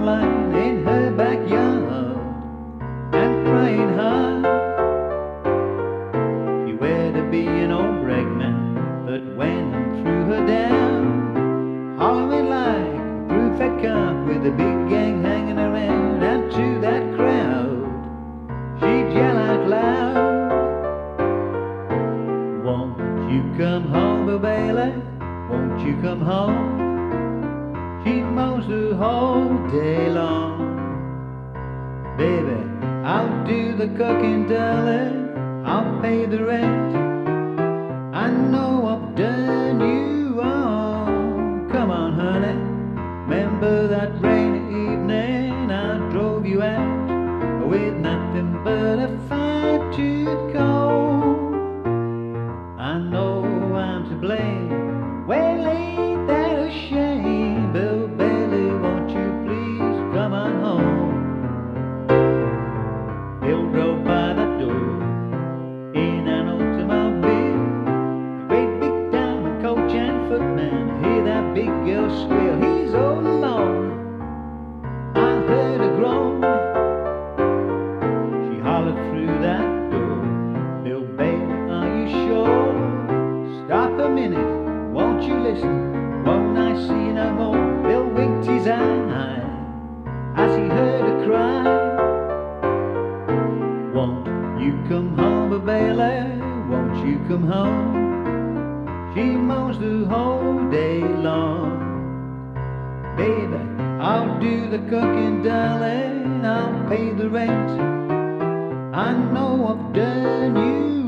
line in her backyard and crying hard. She were to be an old brakeman, but when I threw her down, hollering like a through-fed cop with a big gang hanging around, and to that crowd she'd yell out loud, "Won't you come home, Bill Bailey? Won't you come home?" She mows the whole day long. "Baby, I'll do the cooking, darling, I'll pay the rent. I know I've done you wrong. Come on, honey, remember that rainy evening I drove you out with nothing but a fine-tooth comb? I know I'm to blame, well, ain't that a shame? Bill Bailey, won't you please come on home?" Bill drove by that door in an automobile, a great big diamond coach and footman. Hear that big girl squeal, he's all alone. I heard her groan, she hollered through that door, "Bill Bailey, are you sure? Stop a minute, won't you listen? Won't I see you no more?" Bill winked his eye as he heard her cry, "Won't you come home, Bill Bailey? Won't you come home?" She moans the whole day long. "Baby, I'll do the cooking, darling, I'll pay the rent. I know I've done you